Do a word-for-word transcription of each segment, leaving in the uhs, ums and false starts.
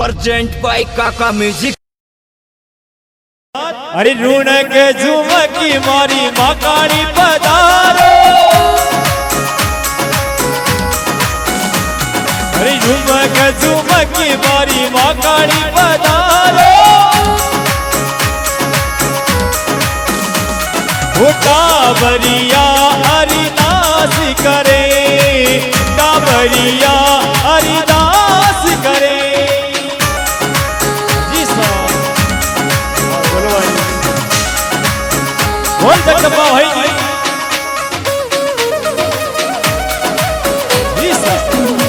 Present by काका music. अरे ऋण के झुमकी मारी माकाड़ी पधारो, अरे ऋण के झुमकी मारी माकाड़ी पधारो, काबरिया हरिदास करे, काबरिया हरिदास करे। जी साहब बोलो भाई, बोल जगदम्बा भाई जी साहब।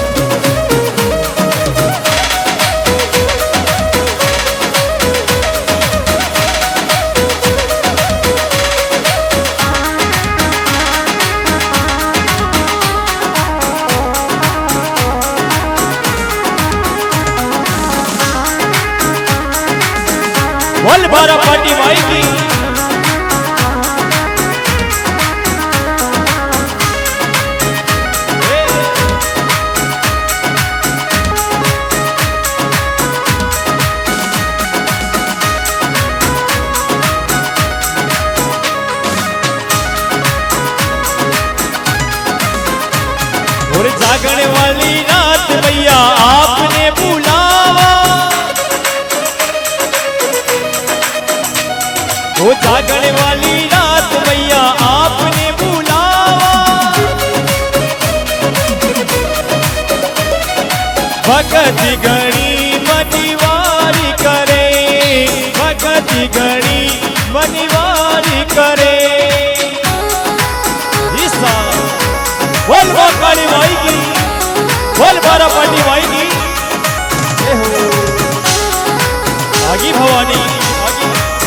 बोल बारा पाटी भाई की और जागने वाली रात भैया आपने बुलावा, वो जागने वाली रात भैया आपने बुलावा, भगत गणी मनिवारी करे, भगत गणी मनिवारी करे। बोल काली माई की, बोल बारा पाटी माई की, आगी भवानी आगी।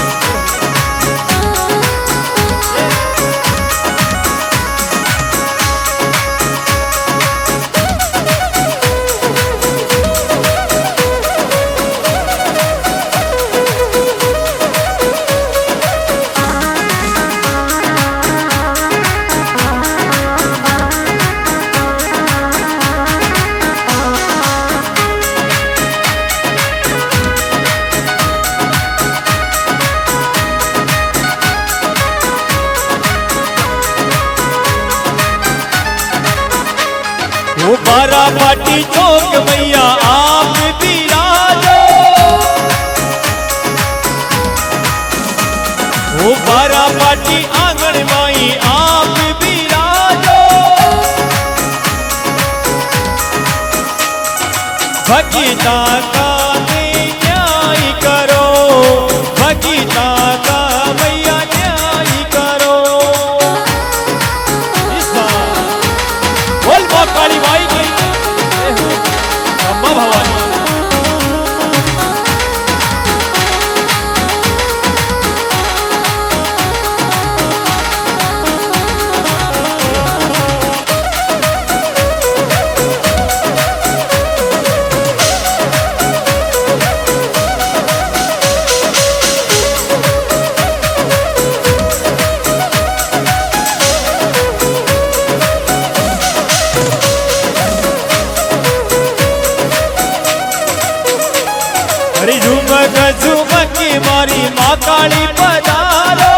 वो बारा पाटी चौक मैया आप विराजो, वो बारा पाटी आंगन माई आप विराजो, भगीता का न्याय करो, भगीता का मैया न्याय करो। बोल मां काली माई की, अम्मा भवानी। अरे झुमक झुमकी मारी माँ काली पधारो,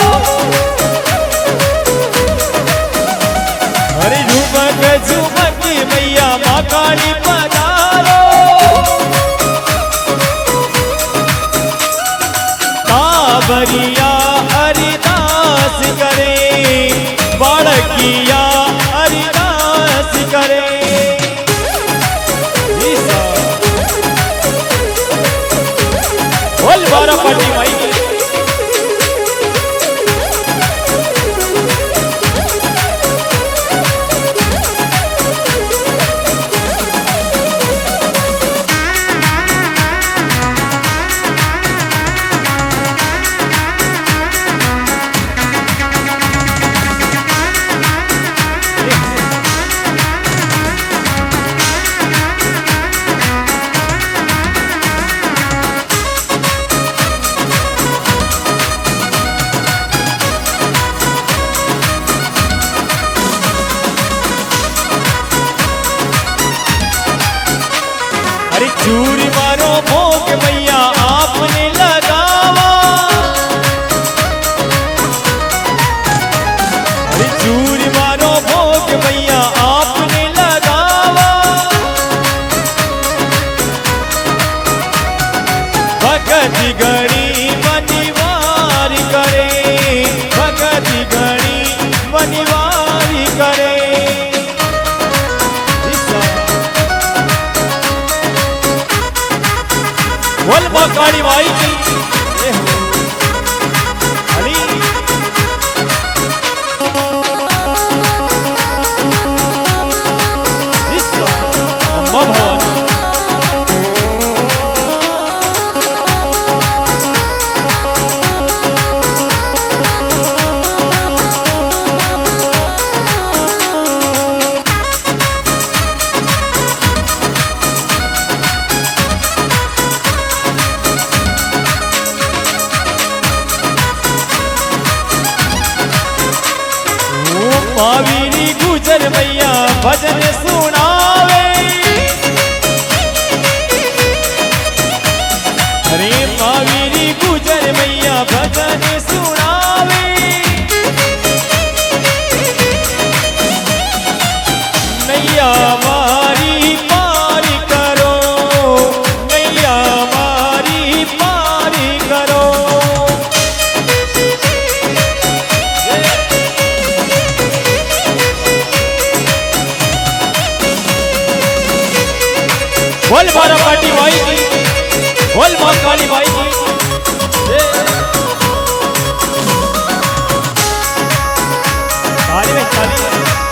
अरे झुमक झुमकी मैया माँ काली पधारो, काबरिया हरिदास करे, बालकिया हरिदास करे। बोल बारा पाटी माई की, चूरी मारो बोल मां काली माई की जय हो। हरी विश्व अम्बा भवानी मावीरी गुजर मैया भजन सुनावे अरे मावीरी गुजर मैया भजन सुनावे नैया मारी पार करो नैया मारी पार करो। बोल बारा पाटी माई की बोल मां काली माई की ताली में ताली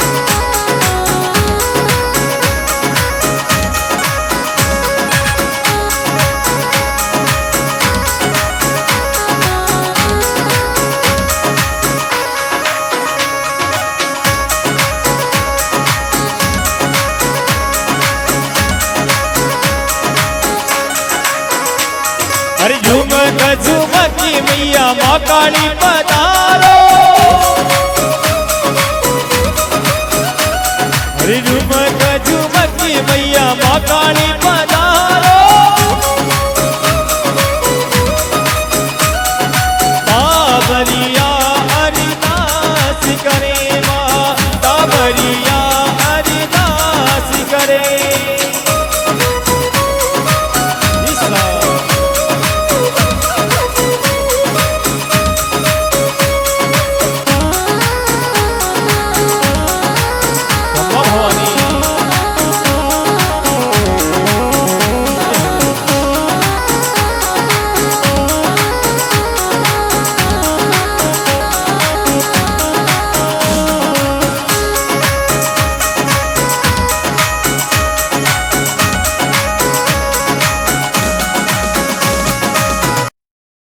अरे झुमक झुमकी मैया मां काली पधारो अरे झुमक झुमकी मैया मां काली पधारो ताबरिया अरिदास करे मां ताबरिया अरिदास करे।